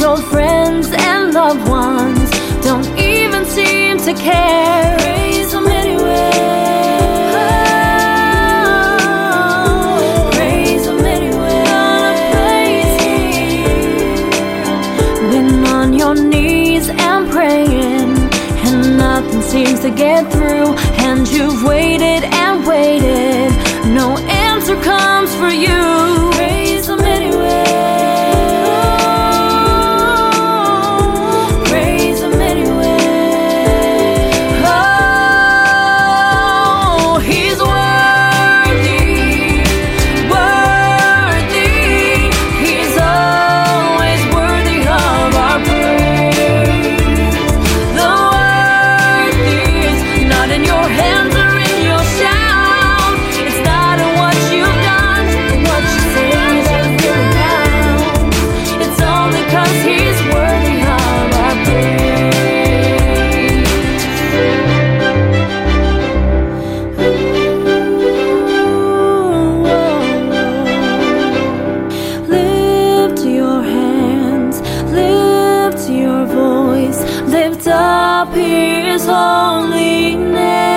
your friends and loved ones don't even seem to care. Praise Him anyway. Praise Him anyway. Praise Him. Been on your knees and praying, and nothing seems to get through. And you've waited and waited, no answer comes for you. Praise Him anyway. Praise Him anyway. Oh, He's worthy, worthy. He's always worthy of our praise. The worth is not in your hands or in your shout. It's not in what you've done, what you say that really counts. It's only 'cause He's worthy of our praise. Lift your hands, lift your voice, lift up His holy name.